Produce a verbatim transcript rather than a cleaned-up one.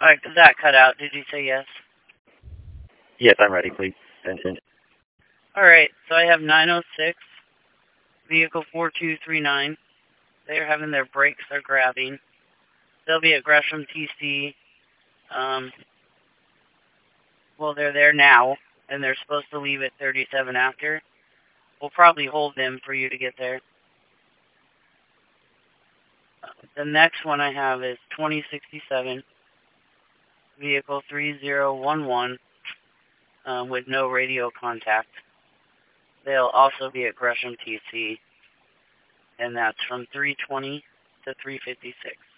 All right, that cut out. Did you say yes? Yes, I'm ready, please. Attention. All right, so I have nine oh six, vehicle four two three nine. They're having their brakes. They're grabbing. They'll be at Gresham T C. Um, well, they're there now, and they're supposed to leave at thirty-seven after. We'll probably hold them for you to get there. The next one I have is twenty sixty-seven, vehicle three zero one one, um, with no radio contact. They'll also be at Gresham T C, and that's from three twenty to three fifty-six.